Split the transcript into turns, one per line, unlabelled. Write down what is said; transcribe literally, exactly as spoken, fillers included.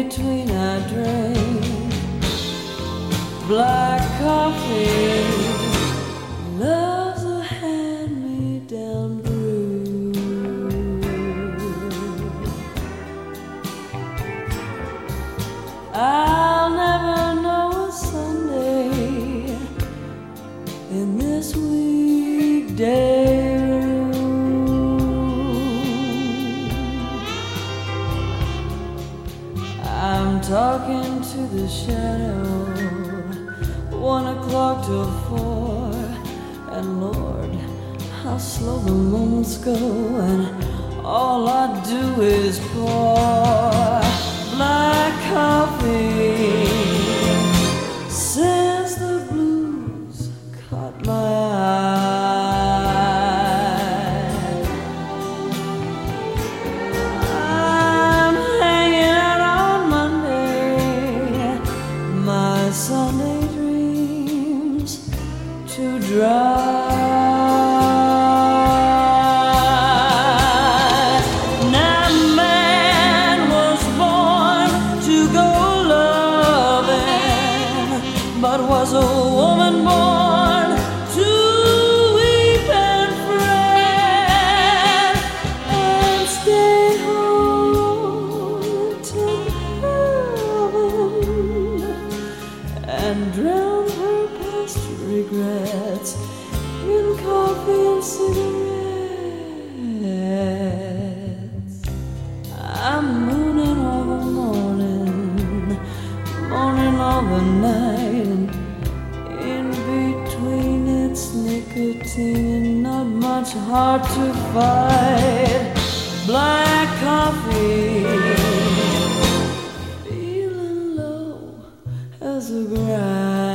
between I drink black coffee. Love's a hand-me-down brew. I'll never know a Sunday in this weekday room. I'm talking to the shadow, one o'clock till four, and Lord, how slow the moments go, and all I do is pour black coffee. Since the blues caught my eye, I'm hanging out on Monday, my Sunday dreams too dry. Now man was born to go loving, but was a woman born to weep and fret and stay home till heaven and drown her past regrets in coffee and cigarettes. I'm mooning all the morning, morning all the night, and in between it's nicotine and not much hard to fight. Black coffee, feeling low as a grind.